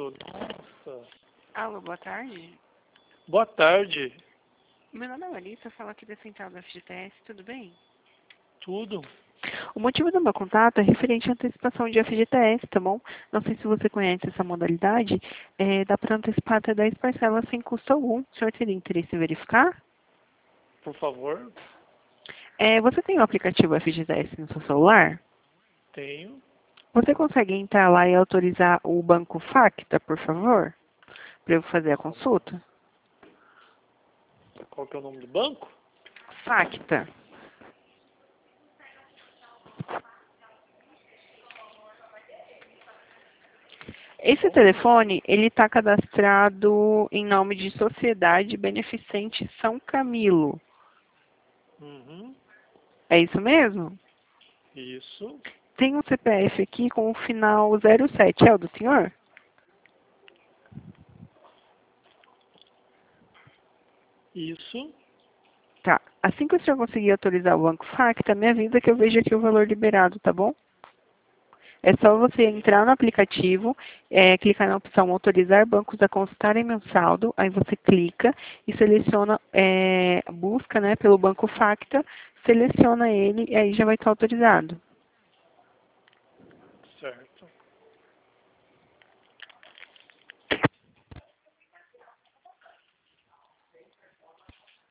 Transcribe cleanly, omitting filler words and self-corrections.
Alô, nossa. Alô, boa tarde. Boa tarde. Meu nome é Larissa, falo aqui da Central da FGTS, tudo bem? Tudo? O motivo do meu contato é referente à antecipação de FGTS, tá bom? Não sei se você conhece essa modalidade, dá para antecipar até 10 parcelas sem custo algum. O senhor teria interesse em verificar? Por favor. Você tem o aplicativo FGTS no seu celular? Tenho. Você consegue entrar lá e autorizar o banco Facta, por favor? Para eu fazer a consulta? Qual que é o nome do banco? Facta. Esse telefone, ele está cadastrado em nome de Sociedade Beneficente São Camilo. Uhum. É isso mesmo? Isso. Tem um CPF aqui com o final 07. É o do senhor? Isso. Tá. Assim que o senhor conseguir autorizar o Banco Facta, me avisa que eu vejo aqui o valor liberado, tá bom? É só você entrar no aplicativo, clicar na opção autorizar bancos a consultarem meu saldo, aí você clica e seleciona, busca, né, pelo Banco Facta, seleciona ele e aí já vai estar autorizado. Certo.